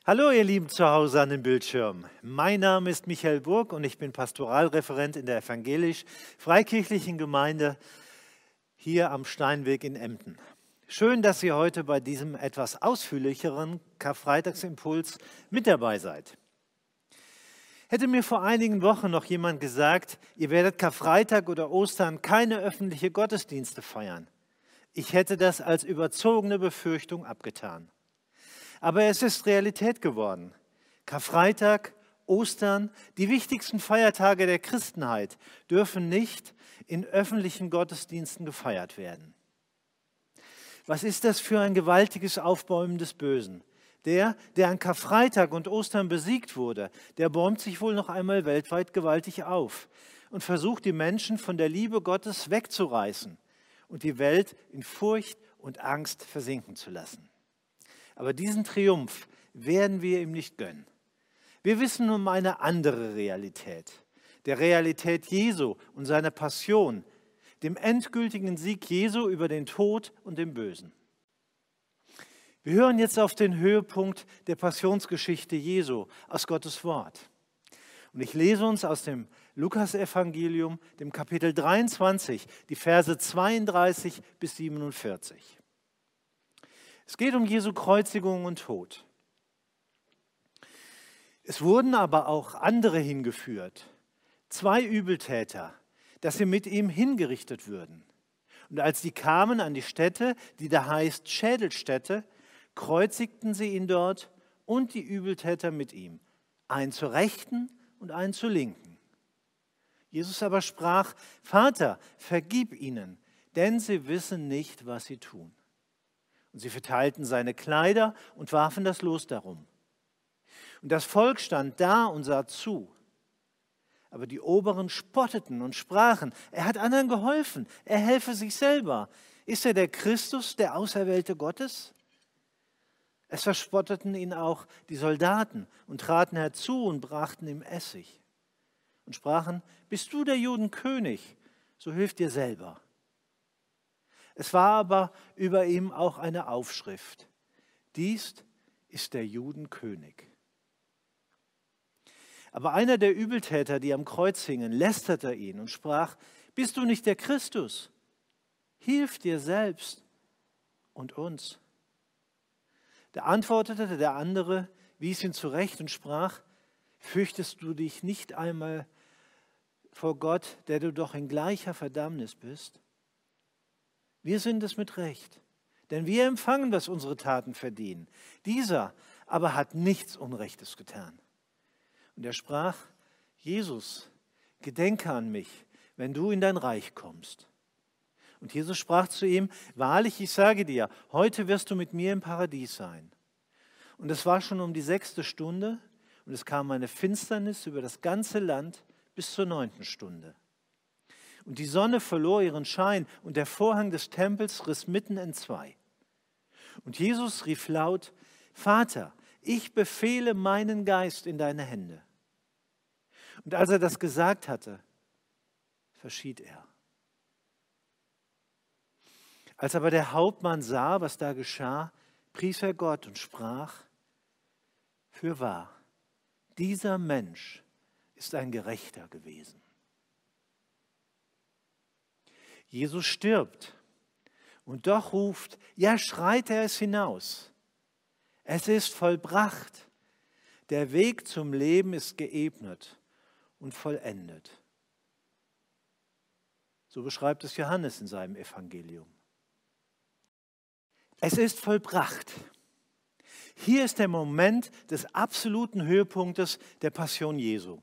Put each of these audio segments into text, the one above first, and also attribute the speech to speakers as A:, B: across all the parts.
A: Hallo ihr Lieben zu Hause an den Bildschirmen. Mein Name ist Michael Burg und ich bin Pastoralreferent in der evangelisch-freikirchlichen Gemeinde hier am Steinweg in Emden. Schön, dass ihr heute bei diesem etwas ausführlicheren Karfreitagsimpuls mit dabei seid. Hätte mir vor einigen Wochen noch jemand gesagt, ihr werdet Karfreitag oder Ostern keine öffentlichen Gottesdienste feiern, ich hätte das als überzogene Befürchtung abgetan. Aber es ist Realität geworden. Karfreitag, Ostern, die wichtigsten Feiertage der Christenheit dürfen nicht in öffentlichen Gottesdiensten gefeiert werden. Was ist das für ein gewaltiges Aufbäumen des Bösen? Der an Karfreitag und Ostern besiegt wurde, der bäumt sich wohl noch einmal weltweit gewaltig auf und versucht, die Menschen von der Liebe Gottes wegzureißen und die Welt in Furcht und Angst versinken zu lassen. Aber diesen Triumph werden wir ihm nicht gönnen. Wir wissen um eine andere Realität, der Realität Jesu und seiner Passion, dem endgültigen Sieg Jesu über den Tod und den Bösen. Wir hören jetzt auf den Höhepunkt der Passionsgeschichte Jesu aus Gottes Wort. Und ich lese uns aus dem Lukasevangelium, dem Kapitel 23, die Verse 32 bis 47. Es geht um Jesu Kreuzigung und Tod. Es wurden aber auch andere hingeführt, 2 Übeltäter, dass sie mit ihm hingerichtet würden. Und als sie kamen an die Stätte, die da heißt Schädelstätte, kreuzigten sie ihn dort und die Übeltäter mit ihm, einen zur Rechten und einen zur Linken. Jesus aber sprach: Vater, vergib ihnen, denn sie wissen nicht, was sie tun. Und sie verteilten seine Kleider und warfen das Los darum. Und das Volk stand da und sah zu. Aber die Oberen spotteten und sprachen: Er hat anderen geholfen, er helfe sich selber. Ist er der Christus, der Auserwählte Gottes? Es verspotteten ihn auch die Soldaten und traten herzu und brachten ihm Essig und sprachen: Bist du der Juden König, so hilf dir selber. Es war aber über ihm auch eine Aufschrift: Dies ist der Juden König. Aber einer der Übeltäter, die am Kreuz hingen, lästerte ihn und sprach: Bist du nicht der Christus? Hilf dir selbst und uns. Da antwortete der andere, wies ihn zurecht und sprach: Fürchtest du dich nicht einmal vor Gott, der du doch in gleicher Verdammnis bist? Wir sind es mit Recht, denn wir empfangen, was unsere Taten verdienen. Dieser aber hat nichts Unrechtes getan. Und er sprach: Jesus, gedenke an mich, wenn du in dein Reich kommst. Und Jesus sprach zu ihm: Wahrlich, ich sage dir, heute wirst du mit mir im Paradies sein. Und es war schon um die 6. Stunde und es kam eine Finsternis über das ganze Land bis zur 9. Stunde. Und die Sonne verlor ihren Schein und der Vorhang des Tempels riss mitten entzwei. Und Jesus rief laut: Vater, ich befehle meinen Geist in deine Hände. Und als er das gesagt hatte, verschied er. Als aber der Hauptmann sah, was da geschah, pries er Gott und sprach: Fürwahr, dieser Mensch ist ein Gerechter gewesen. Jesus stirbt und doch ruft, ja, schreit er es hinaus: Es ist vollbracht. Der Weg zum Leben ist geebnet und vollendet. So beschreibt es Johannes in seinem Evangelium. Es ist vollbracht. Hier ist der Moment des absoluten Höhepunktes der Passion Jesu.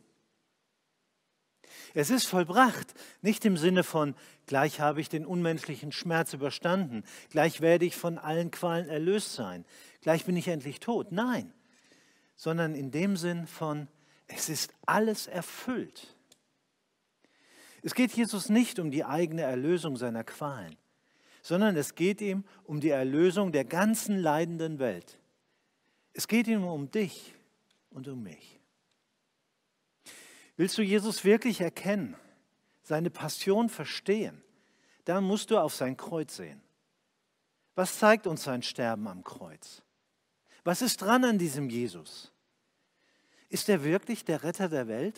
A: Es ist vollbracht, nicht im Sinne von: Gleich habe ich den unmenschlichen Schmerz überstanden, gleich werde ich von allen Qualen erlöst sein, gleich bin ich endlich tot. Nein, sondern in dem Sinn von: Es ist alles erfüllt. Es geht Jesus nicht um die eigene Erlösung seiner Qualen, sondern es geht ihm um die Erlösung der ganzen leidenden Welt. Es geht ihm um dich und um mich. Willst du Jesus wirklich erkennen, seine Passion verstehen, dann musst du auf sein Kreuz sehen. Was zeigt uns sein Sterben am Kreuz? Was ist dran an diesem Jesus? Ist er wirklich der Retter der Welt?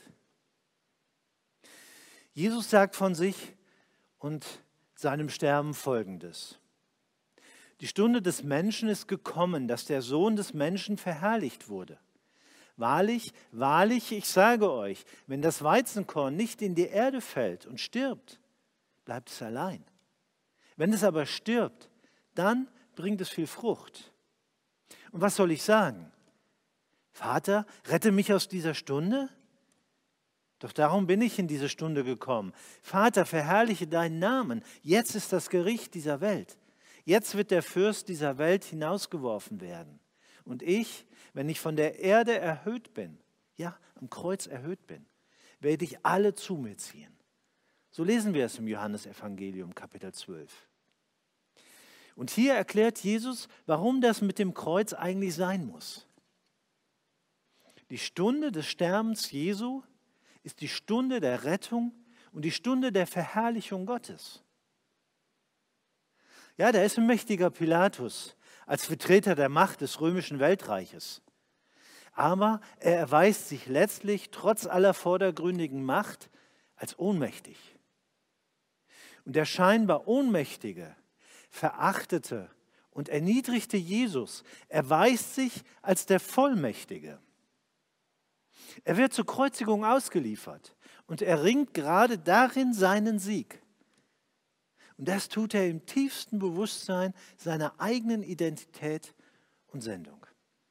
A: Jesus sagt von sich und seinem Sterben Folgendes: Die Stunde des Menschen ist gekommen, dass der Sohn des Menschen verherrlicht wurde. Wahrlich, wahrlich, ich sage euch, wenn das Weizenkorn nicht in die Erde fällt und stirbt, bleibt es allein. Wenn es aber stirbt, dann bringt es viel Frucht. Und was soll ich sagen? Vater, rette mich aus dieser Stunde? Doch darum bin ich in diese Stunde gekommen. Vater, verherrliche deinen Namen. Jetzt ist das Gericht dieser Welt. Jetzt wird der Fürst dieser Welt hinausgeworfen werden. Und ich, wenn ich von der Erde erhöht bin, ja, am Kreuz erhöht bin, werde ich alle zu mir ziehen. So lesen wir es im Johannesevangelium, Kapitel 12. Und hier erklärt Jesus, warum das mit dem Kreuz eigentlich sein muss. Die Stunde des Sterbens Jesu ist die Stunde der Rettung und die Stunde der Verherrlichung Gottes. Ja, da ist ein mächtiger Pilatus als Vertreter der Macht des römischen Weltreiches. Aber er erweist sich letztlich trotz aller vordergründigen Macht als ohnmächtig. Und der scheinbar Ohnmächtige verachtete und erniedrigte Jesus erweist sich als der Vollmächtige. Er wird zur Kreuzigung ausgeliefert und erringt gerade darin seinen Sieg. Und das tut er im tiefsten Bewusstsein seiner eigenen Identität und Sendung.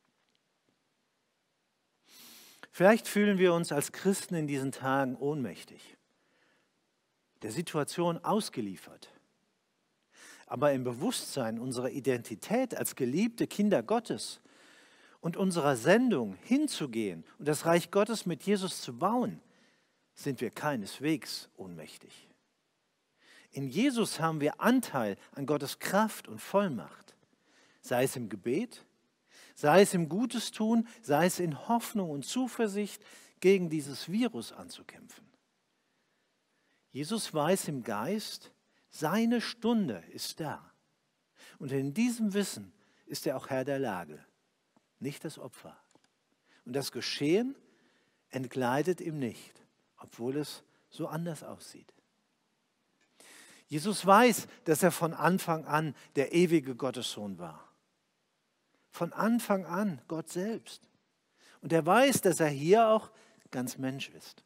A: Vielleicht fühlen wir uns als Christen in diesen Tagen ohnmächtig, der Situation ausgeliefert. Aber im Bewusstsein unserer Identität als geliebte Kinder Gottes und unserer Sendung hinzugehen und das Reich Gottes mit Jesus zu bauen, sind wir keineswegs ohnmächtig. In Jesus haben wir Anteil an Gottes Kraft und Vollmacht, sei es im Gebet, sei es im Gutes tun, sei es in Hoffnung und Zuversicht, gegen dieses Virus anzukämpfen. Jesus weiß im Geist, seine Stunde ist da. Und in diesem Wissen ist er auch Herr der Lage, nicht das Opfer. Und das Geschehen entgleitet ihm nicht, obwohl es so anders aussieht. Jesus weiß, dass er von Anfang an der ewige Gottessohn war. Von Anfang an Gott selbst. Und er weiß, dass er hier auch ganz Mensch ist.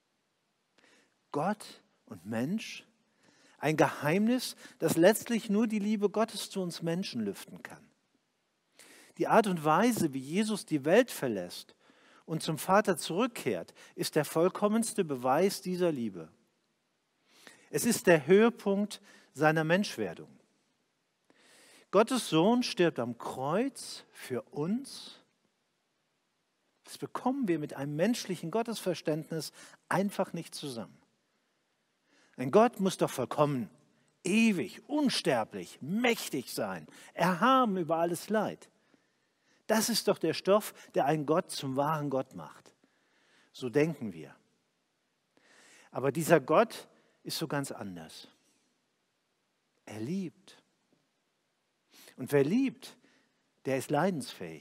A: Gott und Mensch, ein Geheimnis, das letztlich nur die Liebe Gottes zu uns Menschen lüften kann. Die Art und Weise, wie Jesus die Welt verlässt und zum Vater zurückkehrt, ist der vollkommenste Beweis dieser Liebe. Es ist der Höhepunkt seiner Menschwerdung. Gottes Sohn stirbt am Kreuz für uns. Das bekommen wir mit einem menschlichen Gottesverständnis einfach nicht zusammen. Ein Gott muss doch vollkommen, ewig, unsterblich, mächtig sein, erhaben über alles Leid. Das ist doch der Stoff, der einen Gott zum wahren Gott macht. So denken wir. Aber dieser Gott ist so ganz anders. Er liebt. Und wer liebt, der ist leidensfähig.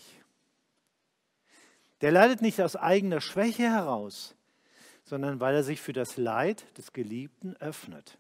A: Der leidet nicht aus eigener Schwäche heraus, sondern weil er sich für das Leid des Geliebten öffnet.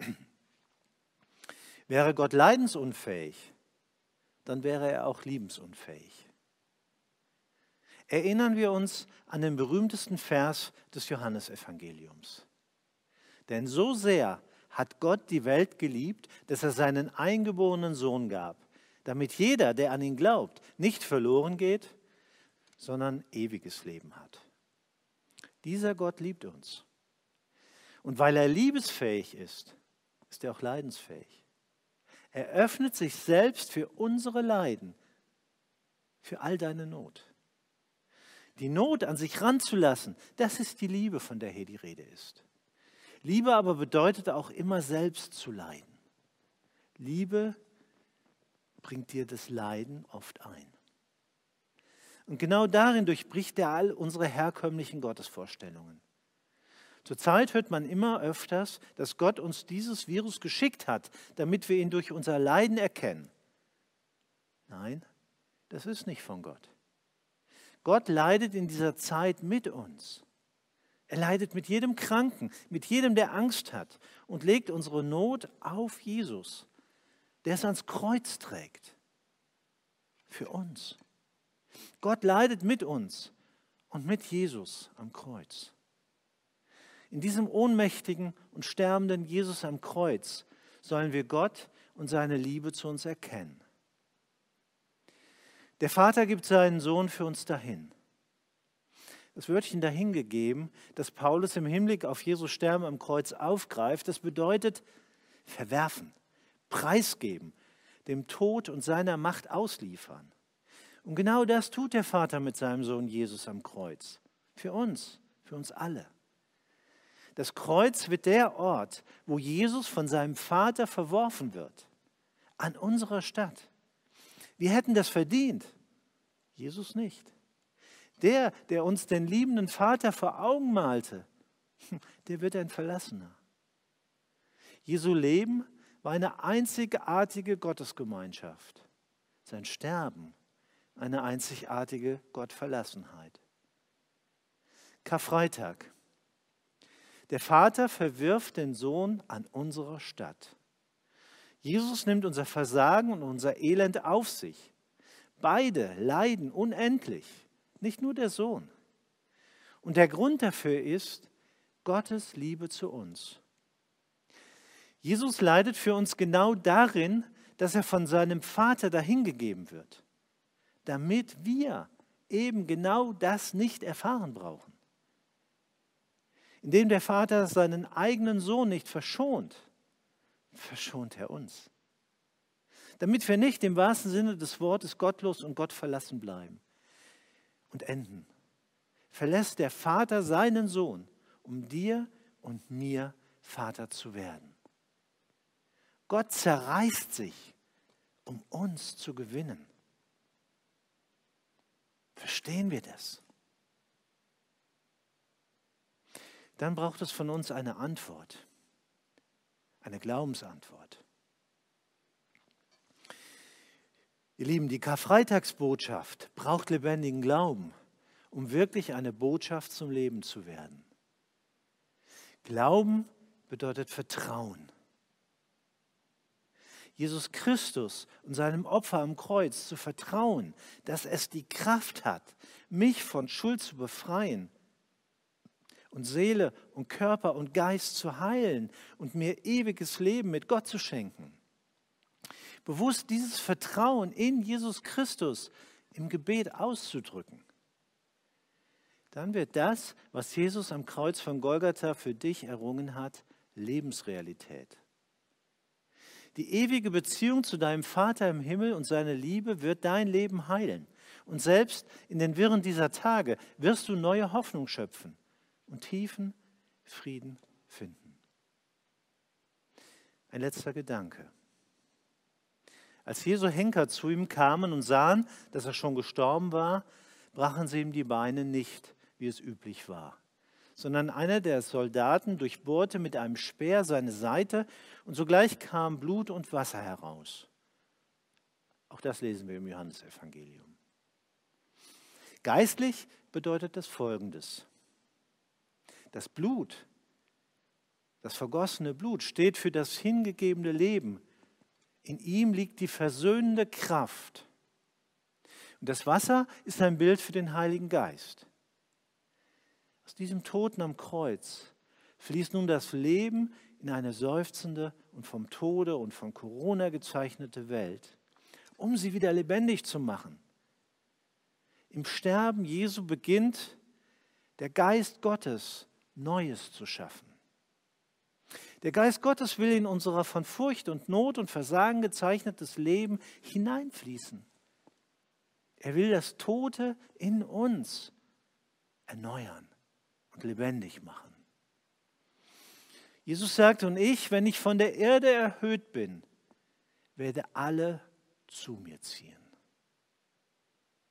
A: Wäre Gott leidensunfähig, dann wäre er auch liebensunfähig. Erinnern wir uns an den berühmtesten Vers des Johannesevangeliums. Denn so sehr hat Gott die Welt geliebt, dass er seinen eingeborenen Sohn gab, damit jeder, der an ihn glaubt, nicht verloren geht, sondern ewiges Leben hat. Dieser Gott liebt uns. Und weil er liebesfähig ist, ist er auch leidensfähig. Er öffnet sich selbst für unsere Leiden, für all deine Not. Die Not an sich ranzulassen, das ist die Liebe, von der hier die Rede ist. Liebe aber bedeutet auch immer selbst zu leiden. Liebe bringt dir das Leiden oft ein. Und genau darin durchbricht er all unsere herkömmlichen Gottesvorstellungen. Zurzeit hört man immer öfters, dass Gott uns dieses Virus geschickt hat, damit wir ihn durch unser Leiden erkennen. Nein, Das ist nicht von Gott. Gott leidet in dieser Zeit mit uns. Er leidet mit jedem Kranken, mit jedem, der Angst hat und legt unsere Not auf Jesus, der es ans Kreuz trägt. Für uns. Gott leidet mit uns und mit Jesus am Kreuz. In diesem ohnmächtigen und sterbenden Jesus am Kreuz sollen wir Gott und seine Liebe zu uns erkennen. Der Vater gibt seinen Sohn für uns dahin. Das Wörtchen dahingegeben, das Paulus im Hinblick auf Jesus Sterben am Kreuz aufgreift, das bedeutet verwerfen, preisgeben, dem Tod und seiner Macht ausliefern. Und genau das tut der Vater mit seinem Sohn Jesus am Kreuz. Für uns alle. Das Kreuz wird der Ort, wo Jesus von seinem Vater verworfen wird. An unserer Stadt. Wir hätten das verdient. Jesus nicht. Der uns den liebenden Vater vor Augen malte, der wird ein Verlassener. Jesu Leben war eine einzigartige Gottesgemeinschaft. Sein Sterben eine einzigartige Gottverlassenheit. Karfreitag. Der Vater verwirft den Sohn an unserer Stadt. Jesus nimmt unser Versagen und unser Elend auf sich. Beide leiden unendlich, nicht nur der Sohn. Und der Grund dafür ist Gottes Liebe zu uns. Jesus leidet für uns genau darin, dass er von seinem Vater dahingegeben wird, damit wir eben genau das nicht erfahren brauchen. Indem der Vater seinen eigenen Sohn nicht verschont, verschont er uns. Damit wir nicht im wahrsten Sinne des Wortes gottlos und gottverlassen bleiben und enden, verlässt der Vater seinen Sohn, um dir und mir Vater zu werden. Gott zerreißt sich, um uns zu gewinnen. Verstehen wir das? Dann braucht es von uns eine Antwort, eine Glaubensantwort. Ihr Lieben, die Karfreitagsbotschaft braucht lebendigen Glauben, um wirklich eine Botschaft zum Leben zu werden. Glauben bedeutet Vertrauen. Jesus Christus und seinem Opfer am Kreuz zu vertrauen, dass es die Kraft hat, mich von Schuld zu befreien und Seele und Körper und Geist zu heilen und mir ewiges Leben mit Gott zu schenken. Bewusst dieses Vertrauen in Jesus Christus im Gebet auszudrücken. Dann wird das, was Jesus am Kreuz von Golgatha für dich errungen hat, Lebensrealität. Die ewige Beziehung zu deinem Vater im Himmel und seine Liebe wird dein Leben heilen. Und selbst in den Wirren dieser Tage wirst du neue Hoffnung schöpfen und tiefen Frieden finden. Ein letzter Gedanke. Als Jesu Henker zu ihm kamen und sahen, dass er schon gestorben war, brachen sie ihm die Beine nicht, wie es üblich war, sondern einer der Soldaten durchbohrte mit einem Speer seine Seite und sogleich kam Blut und Wasser heraus. Auch das lesen wir im Johannesevangelium. Geistlich bedeutet das Folgendes. Das Blut, das vergossene Blut, steht für das hingegebene Leben. In ihm liegt die versöhnende Kraft. Und das Wasser ist ein Bild für den Heiligen Geist. Aus diesem Toten am Kreuz fließt nun das Leben in eine seufzende und vom Tode und von Corona gezeichnete Welt, um sie wieder lebendig zu machen. Im Sterben Jesu beginnt der Geist Gottes, Neues zu schaffen. Der Geist Gottes will in unser von Furcht und Not und Versagen gezeichnetes Leben hineinfließen. Er will das Tote in uns erneuern und lebendig machen. Jesus sagt, und ich, wenn ich von der Erde erhöht bin, werde alle zu mir ziehen.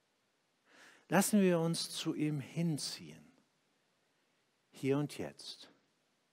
A: Lassen wir uns zu ihm hinziehen, hier und jetzt.